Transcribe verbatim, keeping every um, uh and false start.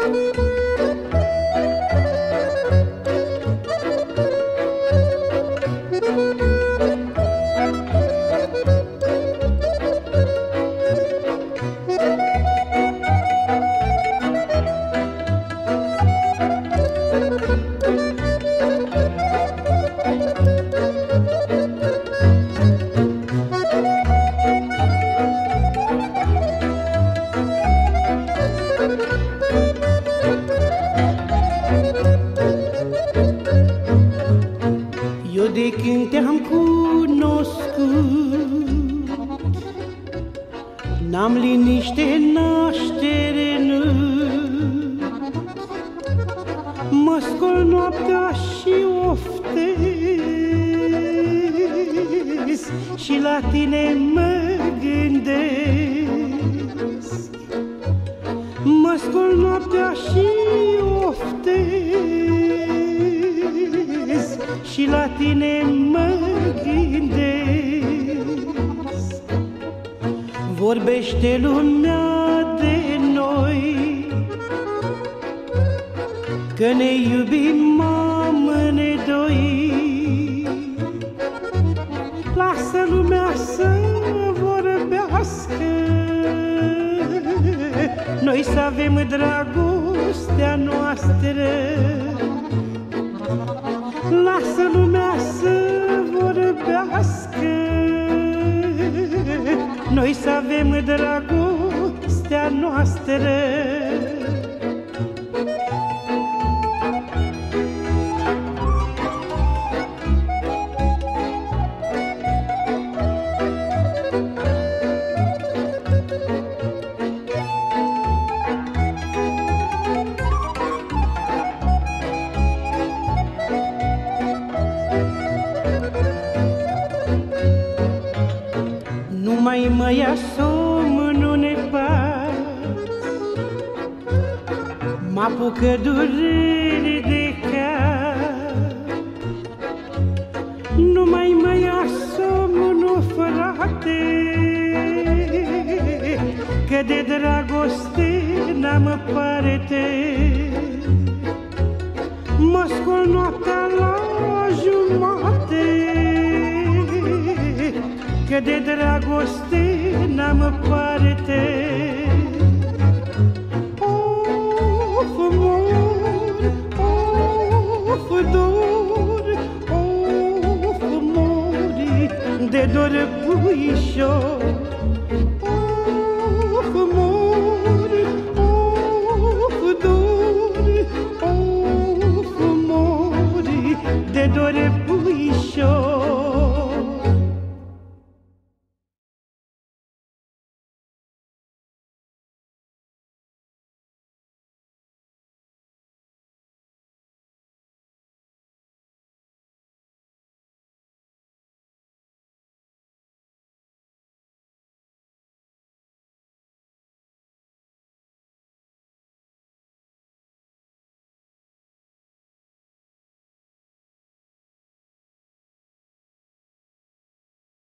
De când te-am cunoscut, n-am liniște naștere, nu. Mă scol noaptea și oftez și la tine mă gândesc. Mă scol noaptea și oftez și la tine mă gândesc. Vorbește lumea de noi, că ne iubim amândoi. Lasă lumea să vorbească, noi să avem dragostea noastră. Lasă lumea să vorbească, noi să avem dragostea noastră. Nu mai mă ia somnul nepat, m-apucă durere de cap. Nu mai mă ia somnul, frate, că de dragoste n-am parte. Mă scol noaptea la jumate, că de dragoste n-am parte.